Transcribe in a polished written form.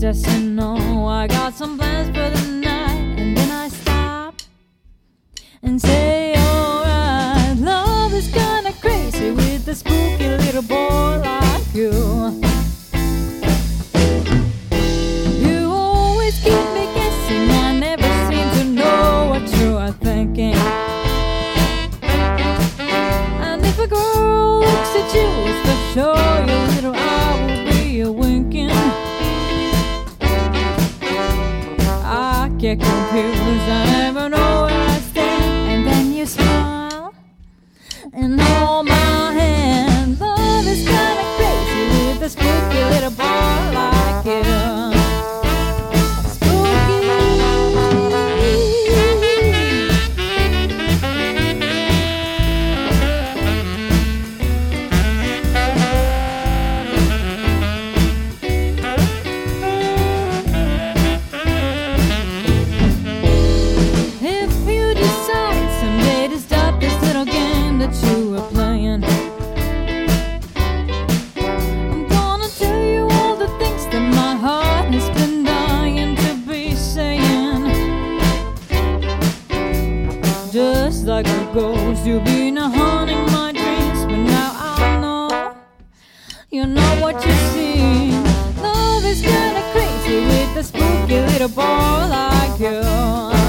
just to know I got some plans for the night. And then I stop and say, alright, love is kinda crazy with a spooky little boy like you. You always keep me guessing, I never seem to know what you are thinking. And if a girl looks at you, it's for sure your little eye will be a winking. I get confused, I never know where I stand. And then you smile and hold my hand. Love is kinda crazy with a spooky little boy like you. You were playing, I'm gonna tell you all the things that my heart has been dying to be saying. Just like a ghost, you've been haunting my dreams, but now I know you know what you see. Love is kinda crazy with a spooky little boy like you.